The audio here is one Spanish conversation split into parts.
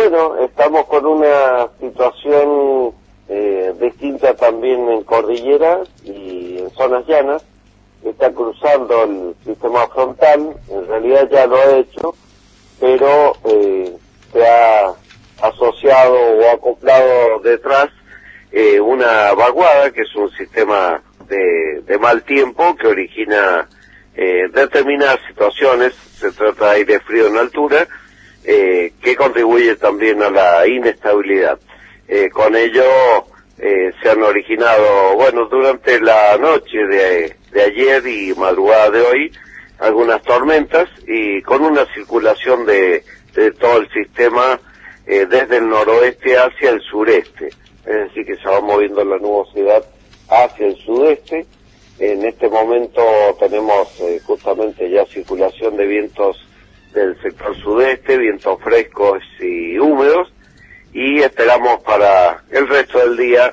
bueno, estamos con una situación distinta también en cordillera y en zonas llanas. Está cruzando el sistema frontal, en realidad ya lo ha hecho, pero se ha asociado o acoplado detrás una vaguada, que es un sistema de mal tiempo que origina determinadas situaciones. Se trata de aire frío en altura, que contribuye también a la inestabilidad. Con ello se han originado, bueno, durante la noche de ayer y madrugada de hoy, algunas tormentas, y con una circulación de todo el sistema desde el noroeste hacia el sureste. Es decir, que se va moviendo la nubosidad hacia el sudeste. En este momento tenemos justamente ya circulación de vientos del sector sudeste, vientos frescos y húmedos, y esperamos para el resto del día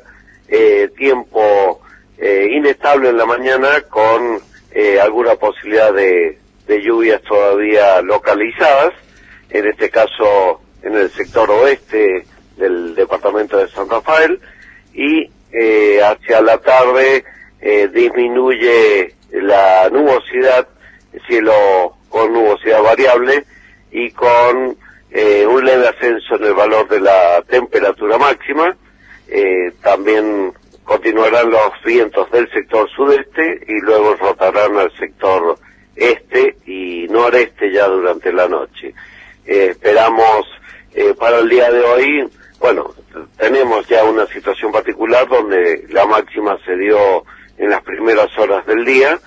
tiempo inestable en la mañana, con alguna posibilidad de lluvias todavía localizadas, en este caso en el sector oeste del departamento de San Rafael, y hacia la tarde disminuye la nubosidad, cielo con nubosidad variable y con un leve ascenso en el valor de la temperatura máxima. También continuarán los vientos del sector sudeste y luego rotarán al sector este y noreste ya durante la noche. Esperamos para el día de hoy, bueno, tenemos ya una situación particular donde la máxima se dio en las primeras horas del día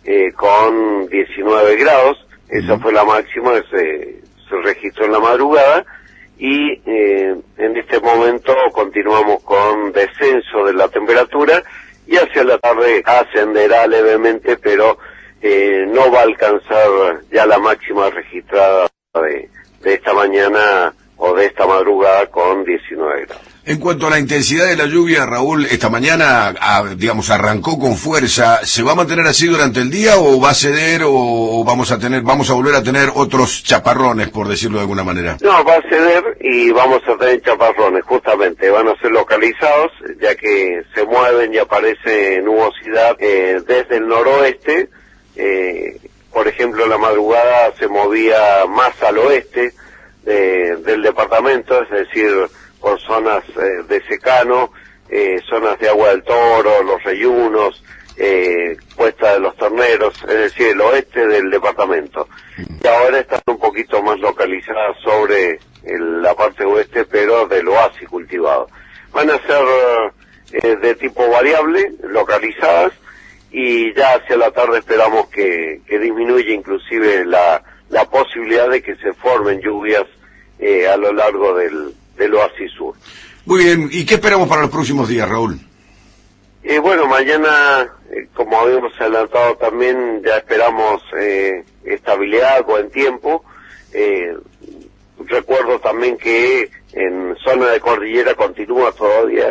con 19 grados. Esa fue la máxima que se registró en la madrugada, y en este momento continuamos con descenso de la temperatura, y hacia la tarde ascenderá levemente, pero no va a alcanzar ya la máxima registrada de esta mañana o de esta madrugada con 19 grados. En cuanto a la intensidad de la lluvia, Raúl, esta mañana, digamos, arrancó con fuerza. ¿Se va a mantener así durante el día o va a ceder o vamos a volver a tener otros chaparrones, por decirlo de alguna manera? No, va a ceder y vamos a tener chaparrones, justamente. Van a ser localizados, ya que se mueven y aparece nubosidad desde el noroeste. Por ejemplo, en la madrugada se movía más al oeste del departamento, es decir, por zonas de secano, zonas de Agua del Toro, Los Reyunos, Puesta de los Terneros, es decir, el oeste del departamento. Y ahora están un poquito más localizadas sobre la parte oeste, pero del oasis cultivado. Van a ser de tipo variable, localizadas, y ya hacia la tarde esperamos que disminuya inclusive la posibilidad de que se formen lluvias a lo largo del oasis sur. Muy bien, ¿y qué esperamos para los próximos días, Raúl? Bueno, mañana, como habíamos adelantado también, ya esperamos estabilidad, buen tiempo. Recuerdo también que en zona de cordillera continúa todavía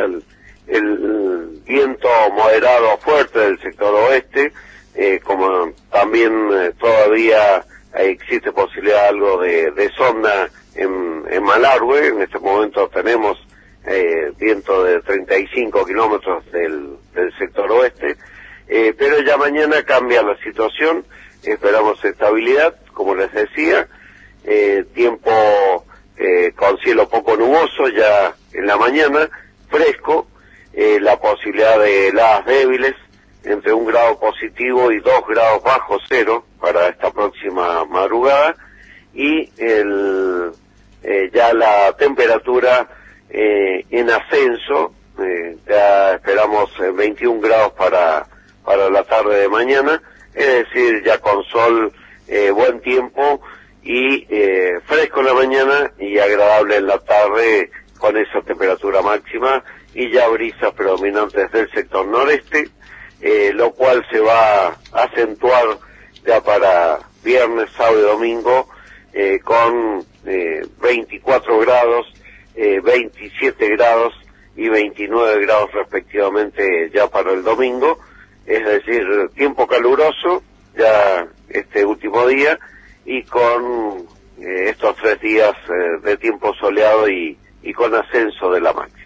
el viento moderado fuerte del sector oeste, como también todavía existe posibilidad algo de sonda en Malargüe. En este momento tenemos viento de 35 kilómetros del sector oeste, pero ya mañana cambia la situación. Esperamos estabilidad, como les decía, tiempo con cielo poco nuboso ya en la mañana, fresco, la posibilidad de heladas débiles entre 1 grado positivo y 2 grados bajo cero para esta próxima madrugada, y ya la temperatura en ascenso, ya esperamos 21 grados para la tarde de mañana, es decir, ya con sol, buen tiempo y fresco en la mañana y agradable en la tarde con esa temperatura máxima, y ya brisas predominantes del sector noreste, lo cual se va a acentuar ya para viernes, sábado y domingo, con 24 grados, 27 grados y 29 grados respectivamente ya para el domingo, es decir, tiempo caluroso ya este último día, y con estos 3 días de tiempo soleado y con ascenso de la máxima.